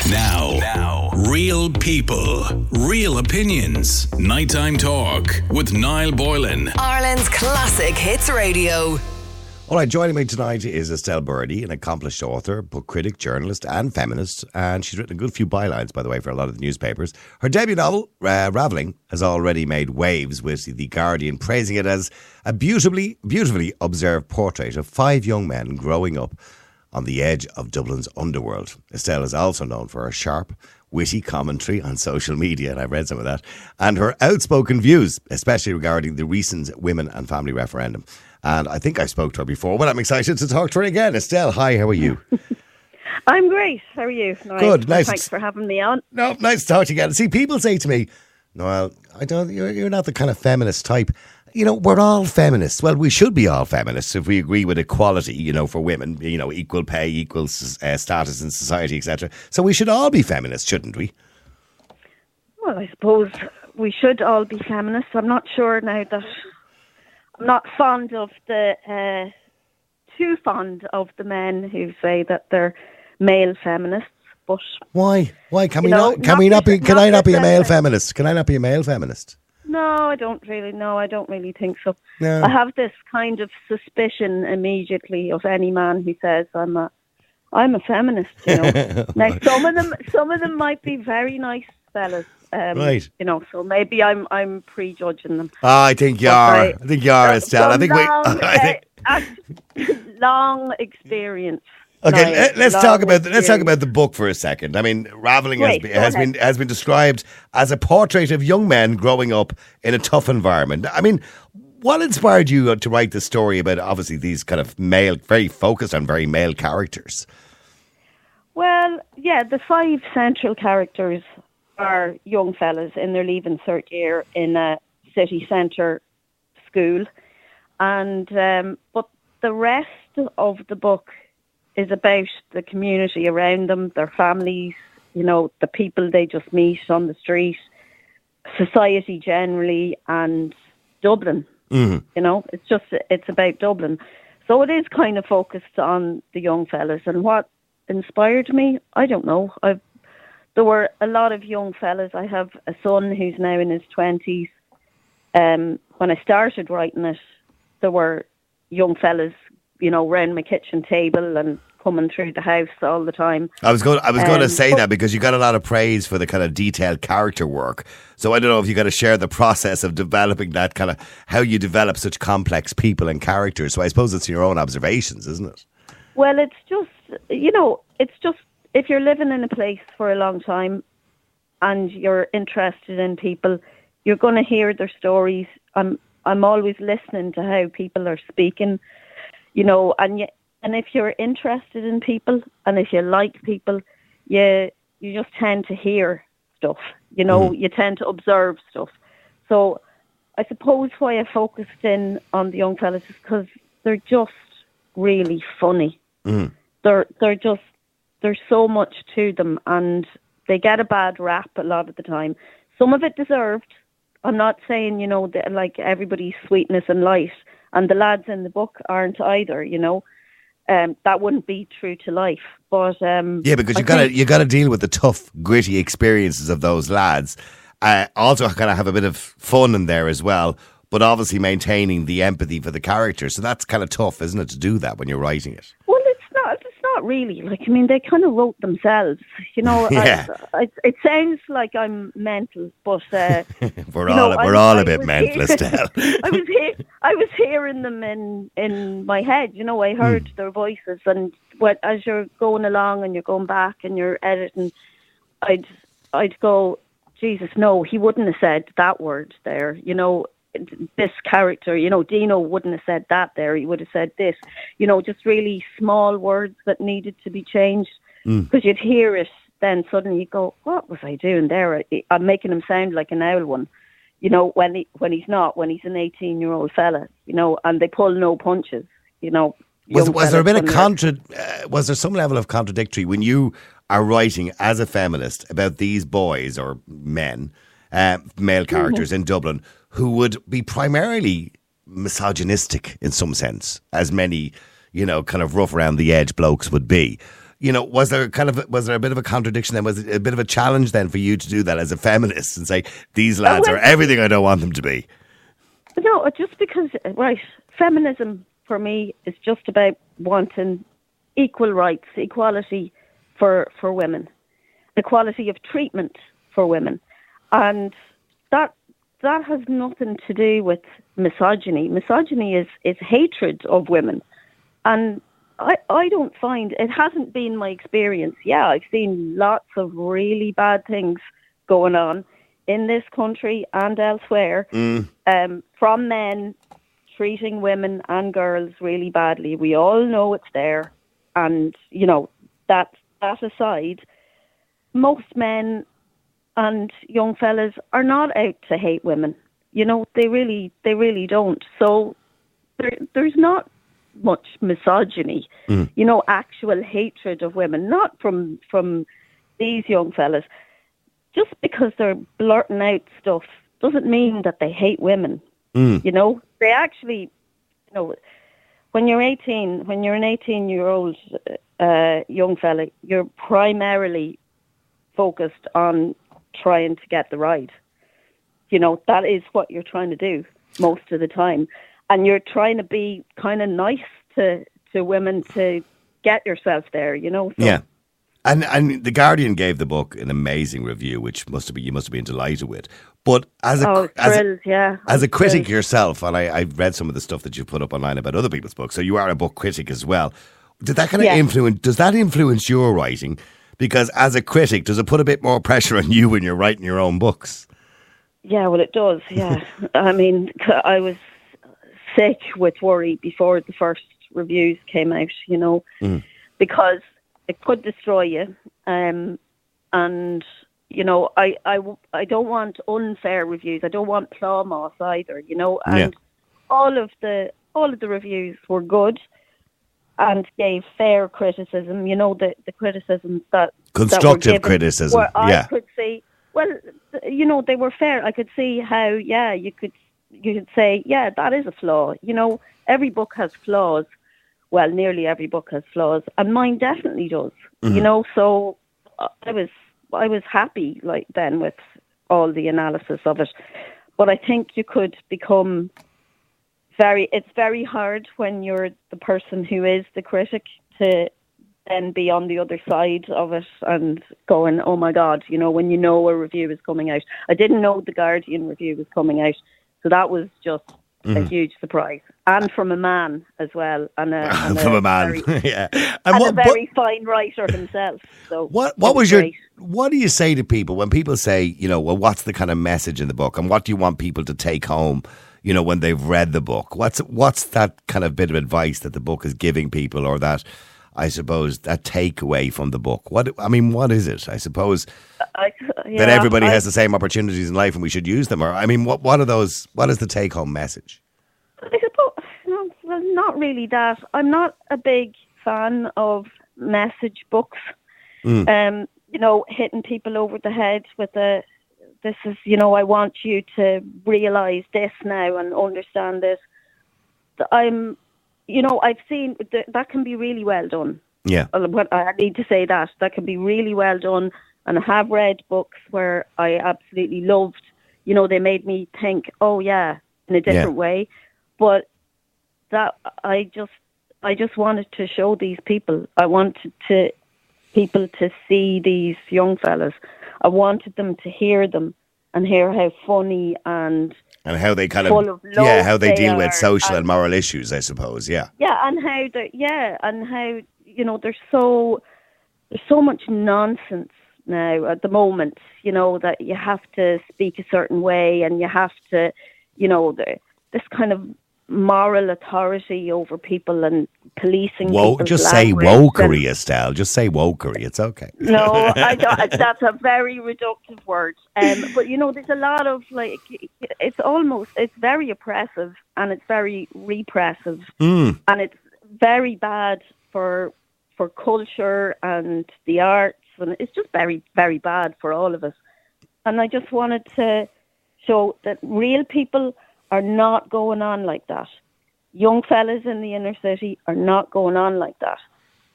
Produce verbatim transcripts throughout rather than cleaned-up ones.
Now, now, real people, real opinions. Nighttime talk with Niall Boylan. Ireland's classic hits radio. All right, joining me tonight is Estelle Birdie, an accomplished author, book critic, journalist and feminist. And she's written a good few bylines, by the way, for a lot of the newspapers. Her debut novel, uh, Ravelling, has already made waves, with The Guardian praising it as a beautifully, beautifully observed portrait of five young men growing up on the edge of Dublin's underworld. Estelle is also known for her sharp, witty commentary on social media, and I've read some of that, and her outspoken views, especially regarding the recent women and family referendum. And I think I spoke to her before, but I'm excited to talk to her again. Estelle, hi, how are you? I'm great. How are you? Nice. Good, nice. Thanks for having me on. No, nice to talk to you again. See, people say to me, Noel, I don't, you're, you're not the kind of feminist type. You know, we're all feminists. Well, we should be all feminists if we agree with equality, you know, for women, you know, equal pay, equal uh, status in society, et cetera. So we should all be feminists, shouldn't we? Well, I suppose we should all be feminists. I'm not sure now that I'm not fond of the, uh, too fond of the men who say that they're male feminists. But why? Why can we know, not? Can not we not be? Can not I not be a male necessarily. feminist? Can I not be a male feminist? No, I don't really know. I don't really think so. No. I have this kind of suspicion immediately of any man who says I'm a, I'm a feminist. You know, now some of them, some of them might be very nice fellas. Um, Right. You know, so maybe I'm I'm prejudging them. Oh, I think you But are. I- I think you are, Estelle. I Some think we. long, I think. uh, act- long experience. Okay, Niall, let- let's long talk about the, let's talk experience. about the book for a second. I mean, Ravelling has, Great, been, go has ahead. been has been described as a portrait of young men growing up in a tough environment. I mean, what inspired you to write the story about obviously these kind of male, very focused on very male characters? Well, yeah, the five central characters are young fellas in their leaving third year in a city centre school, and um, but the rest of the book is about the community around them, their families, you know, the people they just meet on the street, society generally, and Dublin. Mm-hmm. You know, it's just, it's about Dublin. So it is kind of focused on the young fellas. And what inspired me, I don't know. I've, there were a lot of young fellas. I have a son who's now in his twenties. Um, when I started writing it, there were young fellas, you know, round my kitchen table and coming through the house all the time. I was going. I was going to Um, say but- that because you got a lot of praise for the kind of detailed character work. So I don't know if you got to share the process of developing that kind of how you develop such complex people and characters. So I suppose it's your own observations, isn't it? Well, it's just, you know, it's just, if you're living in a place for a long time and you're interested in people, you're going to hear their stories. I'm, I'm always listening to how people are speaking, you know, and y- and if you're interested in people and if you like people, you, you just tend to hear stuff, you know, Mm. you tend to observe stuff. So I suppose why I focused in on the young fellas is because they're just really funny. Mm. They're they're just there's so much to them, and they get a bad rap a lot of the time. Some of it deserved. I'm not saying, you know, that like everybody's sweetness and light, and the lads in the book aren't either. You know, um, that wouldn't be true to life. But um, Yeah, because I you got to think- you got to deal with the tough, gritty experiences of those lads. Uh, also, kind of have a bit of fun in there as well, but obviously maintaining the empathy for the character. So that's kind of tough, isn't it, to do that when you're writing it? Well, it's not. It's not really. Like, I mean, they kind of wrote themselves. You know, Yeah. I, I, it sounds like I'm mental, but uh, We're you all know, we're I- all a I bit was mental, here- Estelle. I was here. I was hearing them in in my head. You know, I heard Hmm. their voices, and what as you're going along and you're going back and you're editing, I'd I'd go, Jesus, no, he wouldn't have said that word there. You know, this character, you know, Dino wouldn't have said that there. He would have said this. You know, just really small words that needed to be changed, because you'd hear it. Then suddenly you go, what was I doing there? I- I'm making him sound like an owl one. You know, when he when he's not, when he's an eighteen-year-old fella, you know, and they pull no punches, you know. Was, young was there a bit fellas of when contra- uh, was there some level of contradictory when you are writing as a feminist about these boys or men, uh, male characters in Dublin, who would be primarily misogynistic in some sense, as many, you know, kind of rough around the edge blokes would be? you know, was there kind of was there a bit of a contradiction then? Was it a bit of a challenge then for you to do that as a feminist and say these lads Oh, well- are everything I don't want them to be? No, just because, right, feminism for me is just about wanting equal rights, equality for, for women, equality of treatment for women. And that that has nothing to do with misogyny. Misogyny is, is hatred of women. And I, I don't find, it hasn't been my experience. Yeah, I've seen lots of really bad things going on in this country and elsewhere Mm. um, from men treating women and girls really badly. We all know it's there. And, you know, that, that aside, most men and young fellas are not out to hate women. You know, they really, they really don't. So there, there's not much misogyny, Mm. you know, actual hatred of women, not from from these young fellas. Just because they're blurting out stuff doesn't mean that they hate women. Mm. You know, they actually, you know, when you're eighteen, when you're an eighteen-year-old uh, young fella, you're primarily focused on trying to get the ride. You know, that is what you're trying to do most of the time. And you're trying to be kind of nice to, to women to get yourself there, you know. So, Yeah. And and The Guardian gave the book an amazing review, which must have been, you must have been delighted with. But as a, Oh, as a thrilled, yeah. As a I'm critic thrilled. yourself, and I, I've read some of the stuff that you've put up online about other people's books, so you are a book critic as well. Did that kind of Yeah. influence? Does that influence your writing? Because as a critic, does it put a bit more pressure on you when you're writing your own books? Yeah, well, it does, yeah. I mean, c- I was sick with worry before the first reviews came out, you know, Mm. because it could destroy you. Um, and, you know, I, I, w- I don't want unfair reviews. I don't want plough moss either, you know. And Yeah. all of the all of the reviews were good and gave fair criticism, you know, the, the criticisms that... Constructive that were given, criticism, where I yeah. could see, well, th- you know, they were fair. I could see how, yeah, you could you could say, yeah, that is a flaw. You know, every book has flaws. Well, nearly every book has flaws, and mine definitely does. Mm-hmm. You know, so uh, I was I was happy like then with all the analysis of it. But I think you could become very. It's very hard when you're the person who is the critic to then be on the other side of it and going, oh my God, you know, when you know a review is coming out. I didn't know the Guardian review was coming out, so that was just a huge surprise. And from a man as well. And a, and From a man, Very, yeah. and what, a very fine writer himself. So What it what was your great. what do you say to people when people say, you know, well, what's the kind of message in the book, and what do you want people to take home, you know, when they've read the book? What's what's that kind of bit of advice that the book is giving people, or that, I suppose, that takeaway from the book? What I mean, what is it? I suppose I, yeah, that everybody I, has the same opportunities in life and we should use them. Or I mean, what what are those? What is the take home message? I suppose, no, well, not really that. I'm not a big fan of message books. Mm. Um, you know, hitting people over the head with a, this is, you know, I want you to realise this now and understand this. I'm, you know, I've seen, th- that can be really well done. Yeah. Uh, What I need to say that, that can be really well done. And I have read books where I absolutely loved, you know, they made me think, oh yeah, in a different Yeah. way. But that I just, I just wanted to show these people. I wanted to people to see these young fellas. I wanted them to hear them and hear how funny and And how they kind full of, of love yeah, how they, they deal with are, social and and- moral issues, I suppose. Yeah. yeah, and how they yeah, and how, you know, there's so there's so much nonsense now at the moment, you know, that you have to speak a certain way and you have to, you know, the, this kind of moral authority over people and policing. Wo- people's just say language wokery, and- Estelle. Just say wokery. It's okay. No, I don't, that's a very reductive word. Um, but, you know, there's a lot of, like, it's almost, it's very oppressive and it's very repressive. Mm. And it's very bad for for culture and the arts. And it's just very, very bad for all of us. And I just wanted to show that real people are not going on like that. Young fellas in the inner city are not going on like that.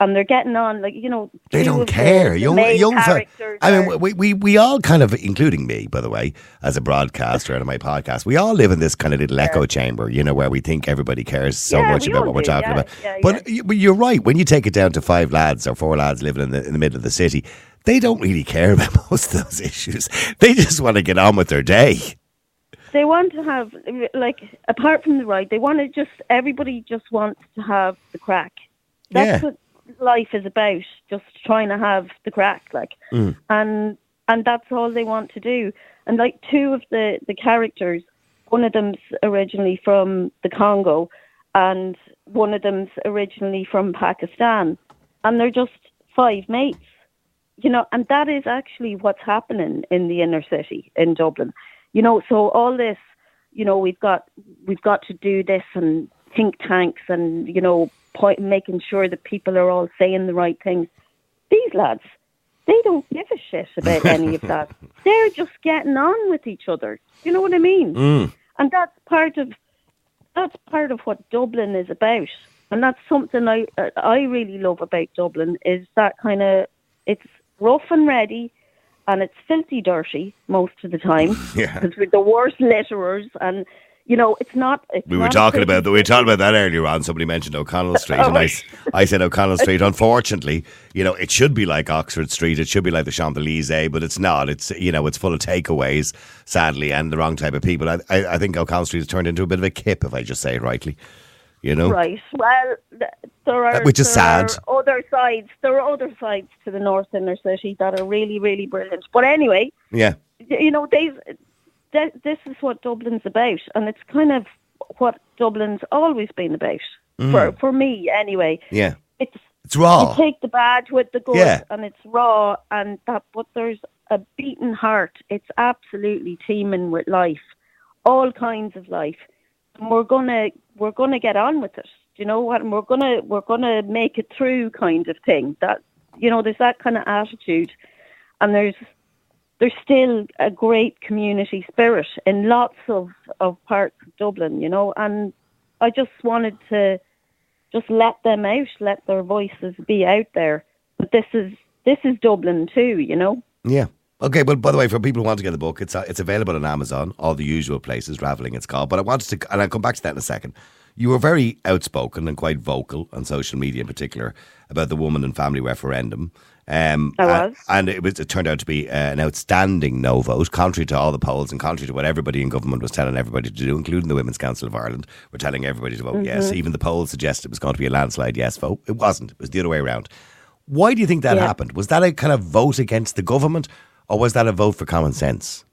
and they're getting on like you know. They two don't of the- care. the young main young fe- characters I mean, are- we, we we all kind of, including me, by the way, as a broadcaster and on my podcast, we all live in this kind of little echo chamber, you know, where we think everybody cares so Yeah, much we about all what we're do, talking yeah, about. yeah, but, you, but you're right. When you take it down to five lads or four lads living in the in the middle of the city, they don't really care about most of those issues. They just want to get on with their day. They want to have, like, apart from the right, they want to just, everybody just wants to have the crack. That's Yeah. what life is about, just trying to have the crack, like. Mm. And and that's all they want to do. And, like, two of the, the characters, one of them's originally from the Congo, and one of them's originally from Pakistan. And they're just five mates, you know, and that is actually what's happening in the inner city in Dublin. You know, so all this, you know, we've got we've got to do this and think tanks and, you know, point, making sure that people are all saying the right things. These lads, they don't give a shit about any of that. They're just getting on with each other. You know what I mean? Mm. And that's part of that's part of what Dublin is about. And that's something I uh, I really love about Dublin is that kind of, it's rough and ready. And it's filthy dirty most of the time Yeah. because we're the worst litterers, and you know it's not. It's We were not talking pretty. about we were talking about that earlier on. Somebody mentioned O'Connell Street, and I, s- I said O'Connell Street. Unfortunately, you know, it should be like Oxford Street. It should be like the Champs Elysees, but it's not. It's you know, it's full of takeaways, sadly, and the wrong type of people. I, I, I think O'Connell Street has turned into a bit of a kip, if I just say it rightly. You know, Right. Well, th- there are Which is there sad. Are other sides. There are other sides to the North Inner City that are really, really brilliant. But anyway, yeah, y- you know, they've, th- this is what Dublin's about, and it's kind of what Dublin's always been about for for me, anyway. yeah, It's it's raw. You take the bad with the good, Yeah. and it's raw, and that. But there's a beating heart. It's absolutely teeming with life, all kinds of life, and we're gonna we're gonna get on with it. You know what? And we're gonna we're gonna make it through, kind of thing. That you know, there's that kind of attitude, and there's there's still a great community spirit in lots of of parts of Dublin. You know, and I just wanted to. Just let them out, let their voices be out there. But this is this is Dublin too, you know. Yeah. Okay, well, by the way, for people who want to get the book, it's uh, it's available on Amazon, all the usual places, Ravelling it's called. But I wanted to, and I'll come back to that in a second. You were very outspoken and quite vocal on social media in particular about the woman and family referendum. Um, I was. And, and it, was, it turned out to be uh, an outstanding no vote, contrary to all the polls and contrary to what everybody in government was telling everybody to do, including the Women's Council of Ireland, were telling everybody to vote Mm-hmm. yes. Even the polls suggested it was going to be a landslide yes vote. It wasn't. It was the other way around. Why do you think that Yeah. happened? Was that a kind of vote against the government, or was that a vote for common sense?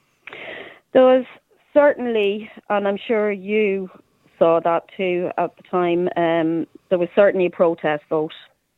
There was certainly, and I'm sure you saw that too at the time, um, there was certainly a protest vote.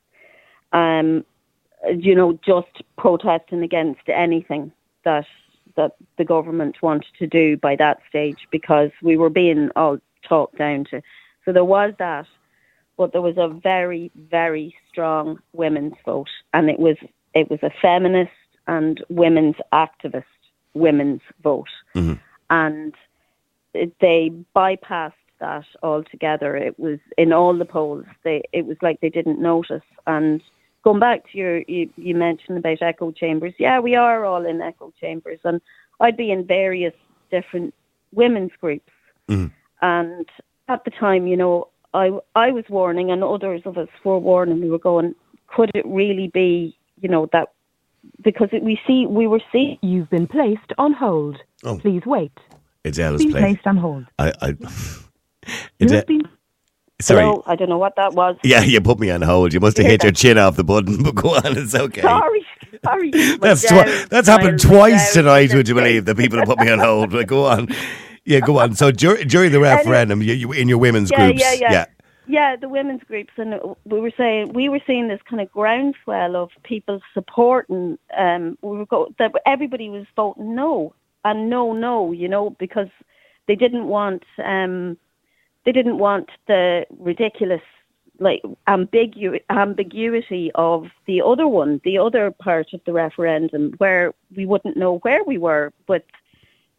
Um, you know, just protesting against anything that that the government wanted to do by that stage, because we were being all talked down to. So there was that, but there was a very, very strong women's vote, and it was it was a feminist and women's activist women's vote, Mm-hmm. and it, they bypassed that altogether. It was in all the polls. They it was like they didn't notice. And going back to your, you, you mentioned about echo chambers. Yeah, we are all in echo chambers, and I'd be in various different women's groups. Mm-hmm. And at the time, you know, I, I was warning, and others of us were warning. We were going, could it really be, you know, that, because it, we see, we were seeing. You've been placed on hold. Oh. Please wait. It's Ella's Been play. placed on hold. I, I, You it's have a, been sorry. Hello? I don't know what that was. Yeah, you put me on hold. You must have hit Yeah. your chin off the button, but go on, it's okay. Sorry, sorry. My That's down, twi- that's happened my twice down. tonight, would you believe? The people have put me on hold. But go on. Yeah, go on. So dur- during the referendum, you, you in your women's Yeah, groups. yeah, yeah. yeah. Yeah, the women's groups, and we were saying we were seeing this kind of groundswell of people supporting. Um, we were go- that everybody was voting no and no, no, you know, because they didn't want um, they didn't want the ridiculous like ambigu- ambiguity of the other one, the other part of the referendum, where we wouldn't know where we were, but.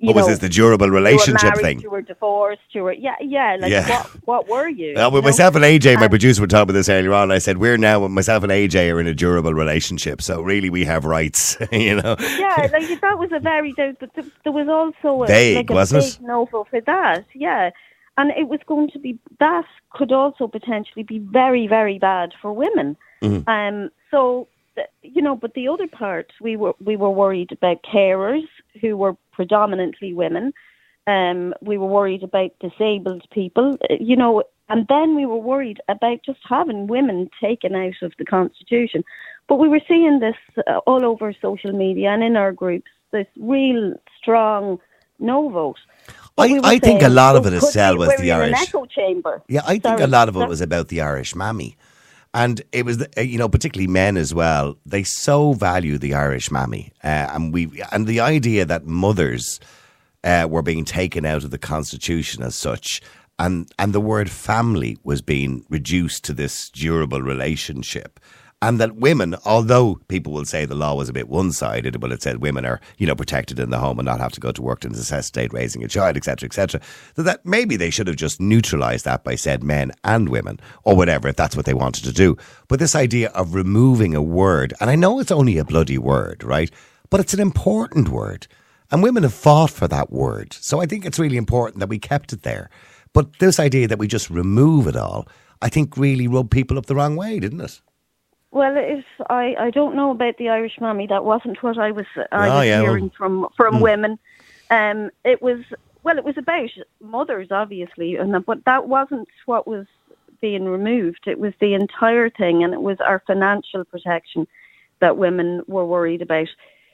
you what was know, this, the durable relationship you were married, thing? You were divorced. You were, yeah, yeah. Like, Yeah. what, what were you? Well, with you know? myself and A J, my And- producer, were talking about this earlier on. I said, we're now, myself and A J are in a durable relationship. So really, we have rights, you know? Yeah, like that was a very, there, there there was also a, Vague, like a wasn't big it? no-go for that, yeah. And it was going to be, that could also potentially be very, very bad for women. Mm-hmm. Um, so, th- you know, but the other part, we were we were worried about carers who were predominantly women. Um, we were worried about disabled people, uh, you know, and then we were worried about just having women taken out of the Constitution. But we were seeing this uh, all over social media and in our groups, this real strong no vote. But I, we were I think a saying, lot of well, it could is Sel we- was we're the in an Irish. echo chamber. Yeah, I think Sorry, a lot of it so- was about the Irish mammy. And it was, the- you know, particularly men as well. They so value the Irish mammy, uh, and we, and the idea that mothers uh, were being taken out of the Constitution as such, and and the word family was being reduced to this durable relationship. And that women, although people will say the law was a bit one-sided, but it said women are, you know, protected in the home and not have to go to work to necessitate raising a child, et cetera, et cetera, that, that maybe they should have just neutralised that by said men and women, or whatever, if that's what they wanted to do. But this idea of removing a word, and I know it's only a bloody word, right? But it's an important word. And women have fought for that word. So I think it's really important that we kept it there. But this idea that we just remove it all, I think really rubbed people up the wrong way, didn't it? Well, if I, I don't know about the Irish mammy. That wasn't what I was I Oh, was yeah, hearing well, from from hmm. women. Um, it was well, it was about mothers, obviously, and that, but that wasn't what was being removed. It was the entire thing, and it was our financial protection that women were worried about.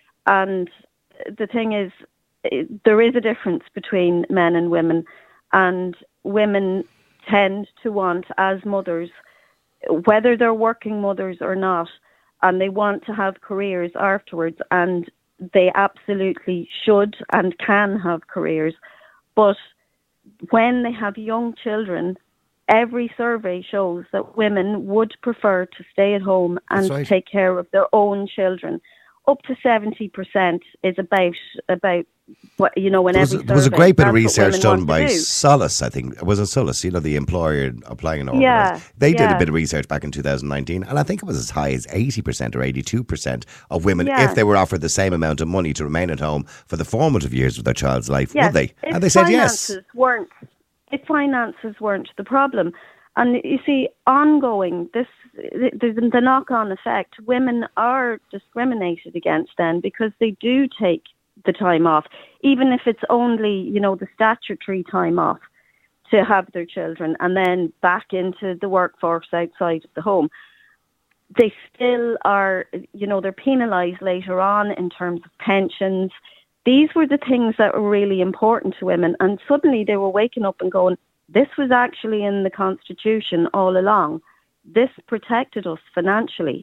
And the thing is, it, there is a difference between men and women, and women tend to want, as mothers, whether they're working mothers or not, and they want to have careers afterwards, and they absolutely should and can have careers. But when they have young children, every survey shows that women would prefer to stay at home and That's right. take care of their own children. Up to seventy percent is about, about what, you know, in There was, every there was a survey, great bit of that's what research women done want by to do. Solus, I think. Was it Solus? You know, the employer applying an Yeah, organiser. They did yeah. a bit of research back in two thousand nineteen, and I think it was as high as eighty percent or eighty-two percent of women, Yeah. if they were offered the same amount of money to remain at home for the formative years of their child's life, Yes, would they? if And they said yes. finances Weren't, if finances weren't the problem. And you see, ongoing, this there's the knock-on effect. Women are discriminated against then because they do take the time off, even if it's only, you know, the statutory time off to have their children and then back into the workforce outside of the home. They still are, you know, they're penalised later on in terms of pensions. These were the things that were really important to women, and suddenly they were waking up and going, this was actually in the Constitution all along. This protected us financially.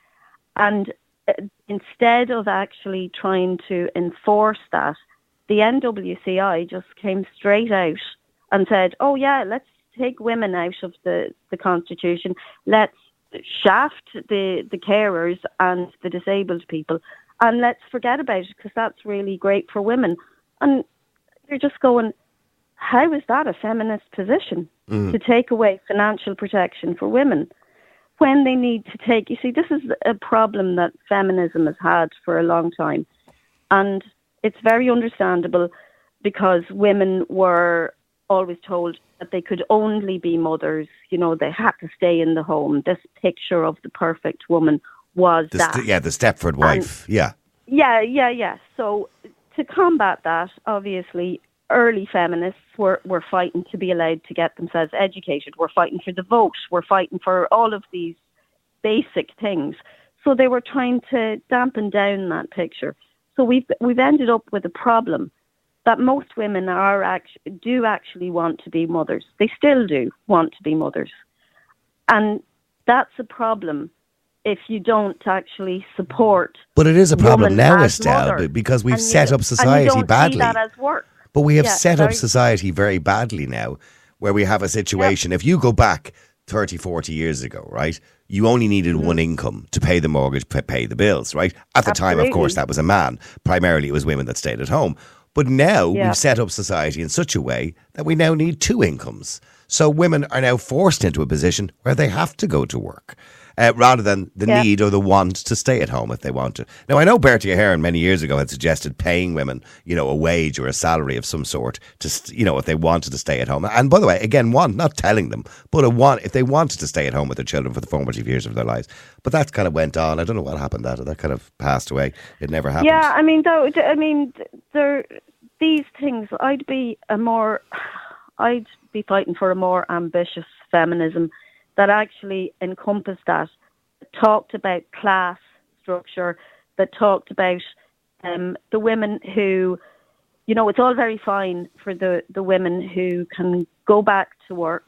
And uh, instead of actually trying to enforce that, the N W C I just came straight out and said, oh yeah, let's take women out of the, the Constitution. Let's shaft the, the carers and the disabled people, and let's forget about it because that's really great for women. And you're just going, how is that a feminist position Mm. to take away financial protection for women when they need to take... You see, this is a problem that feminism has had for a long time. And it's very understandable because women were always told that they could only be mothers. You know, they had to stay in the home. This picture of the perfect woman was The that. st- yeah, the Stepford wife. yeah. Yeah, yeah, yeah. So to combat that, obviously, early feminists were, were fighting to be allowed to get themselves educated. We're fighting for the vote. We're fighting for all of these basic things. So they were trying to dampen down that picture. So we've we've ended up with a problem that most women are actually, do actually want to be mothers. They still do want to be mothers. And that's a problem if you don't actually support. But it is a problem woman now, as Estelle, mother. because we've And you- set up and society you don't badly. See that as work. But we have Yeah, set up sorry. society very badly now, where we have a situation. If you go back thirty, forty years ago, right, you only needed Mm-hmm. one income to pay the mortgage, p- pay the bills, right? At the time, of Absolutely. course, that was a man. Primarily, it was women that stayed at home. But now Yeah. we've set up society in such a way that we now need two incomes. So women are now forced into a position where they have to go to work. Uh, rather than the Yeah. need or the want to stay at home if they want to. Now, I know Bertie Ahern many years ago had suggested paying women, you know, a wage or a salary of some sort to, st- you know, if they wanted to stay at home. And by the way, again, want, not telling them, but a want, if they wanted to stay at home with their children for the formative years of their lives. But that kind of went on. I don't know what happened to that. That kind of passed away. It never happened. Yeah, I mean, though, I mean, there, these things, I'd be a more, I'd be fighting for a more ambitious feminism that actually encompassed that, talked about class structure, that talked about um, the women who, you know, it's all very fine for the, the women who can go back to work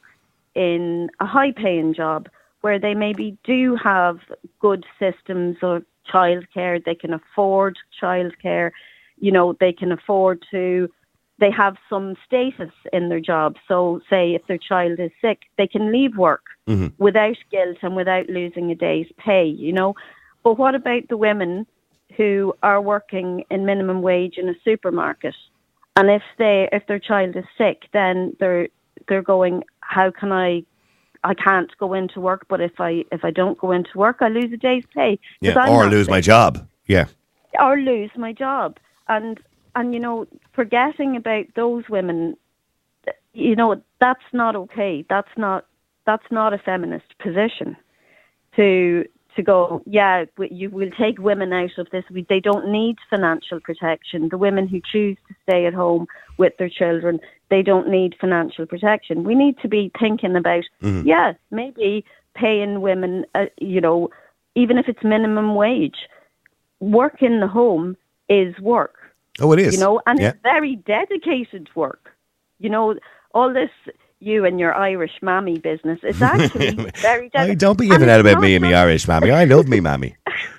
in a high-paying job where they maybe do have good systems of childcare, they can afford childcare, you know, they can afford to, they have some status in their job. So say if their child is sick, they can leave work mm-hmm. without guilt and without losing a day's pay, you know. But what about the women who are working in minimum wage in a supermarket? And if they if their child is sick, then they're they're going, how can I I can't go into work, but if I if I don't go into work, I lose a day's pay. Yeah, or lose sick. my job. Yeah. Or lose my job. And And, you know, forgetting about those women, you know, that's not okay. That's not that's not a feminist position to to go, yeah, you will take women out of this. We, they don't need financial protection. The women who choose to stay at home with their children, they don't need financial protection. We need to be thinking about, mm-hmm. yeah, maybe paying women, uh, you know, even if it's minimum wage, work in the home is work. Oh, it is. You know, and yeah. it's very dedicated work. You know, all this you and your Irish mammy business, it's actually very dedicated. Oh, don't be giving out about me and me Irish mammy. I love me mammy.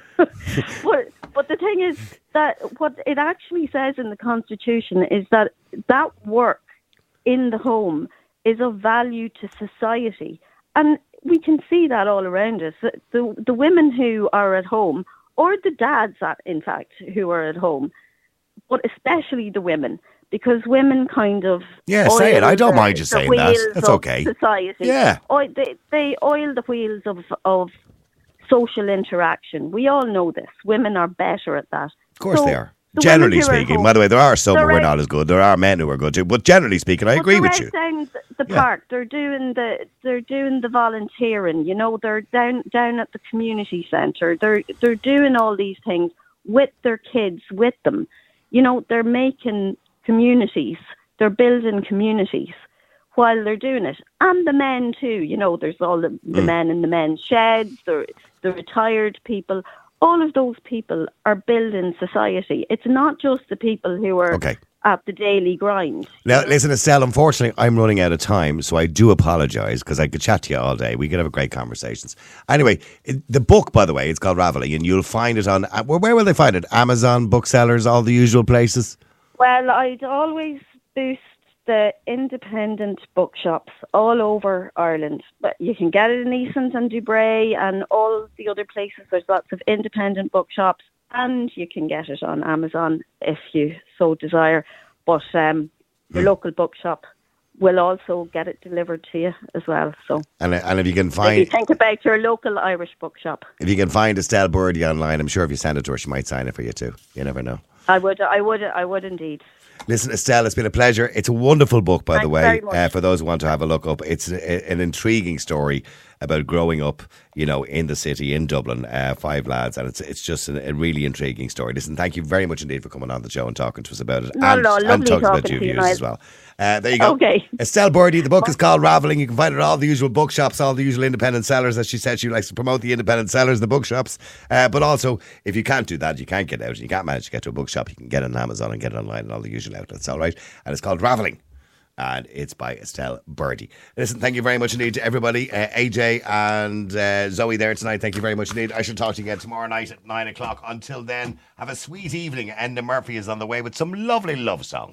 but, but the thing is that what it actually says in the Constitution is that that work in the home is of value to society. And we can see that all around us. The, the, the women who are at home, or the dads, in fact, who are at home, but especially the women, because women kind of yeah say it. I don't the, mind you saying that. That's okay. Society, yeah. Oil, they they oil the wheels of of social interaction. We all know this. Women are better at that. Of course so, they are. The generally speaking, home, by the way, there are some who are not as good. There are men who are good too, but generally speaking, I agree with you. Down the yeah. park, they're doing the they're doing the volunteering. You know, they're down down at the community centre. They're they're doing all these things with their kids, with them. You know, they're making communities, they're building communities while they're doing it. And the men too, you know, there's all the, the mm. men in the men's sheds, the, the retired people. All of those people are building society. It's not just the people who are okay. at the daily grind. Now, listen, Estelle, unfortunately, I'm running out of time, so I do apologise because I could chat to you all day. We could have a great conversations. Anyway, it, the book, by the way, it's called Ravelling, and you'll find it on, where, where will they find it? Amazon, booksellers, all the usual places? Well, I'd always boost the independent bookshops all over Ireland. But you can get it in Easons and Dubray and all the other places. There's lots of independent bookshops. And you can get it on Amazon if you so desire. But um, your mm. local bookshop will also get it delivered to you as well. So, and and if you can find, if you think about your local Irish bookshop, if you can find Estelle Birdie online, I'm sure if you send it to her, she might sign it for you too. You never know. I would, I would, I would indeed. Listen, Estelle, it's been a pleasure. It's a wonderful book, by Thanks the way, very much. Uh, for those who want to have a look up. It's a, an intriguing story about growing up, you know, in the city, in Dublin, uh, five lads, and it's it's just a, a really intriguing story. Listen, thank you very much indeed for coming on the show and talking to us about it. No, and, no, and talking about your views you, as well. Uh, there you go. Okay. Estelle Birdie, the book is called Ravelling. You can find it at all the usual bookshops, all the usual independent sellers. As she said, she likes to promote the independent sellers, the bookshops. Uh, but also, if you can't do that, you can't get out, you can't manage to get to a bookshop, you can get it on Amazon and get it online and all the usual outlets, all right? And it's called Ravelling. And it's by Estelle Birdie. Listen, thank you very much indeed to everybody. Uh, A J and uh, Zoe there tonight. Thank you very much indeed. I shall talk to you again tomorrow night at nine o'clock. Until then, have a sweet evening. Enda Murphy is on the way with some lovely love songs.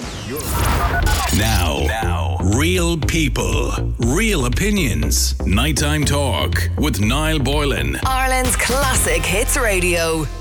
Now, now, real people, real opinions. Nighttime Talk with Niall Boylan. Ireland's Classic Hits Radio.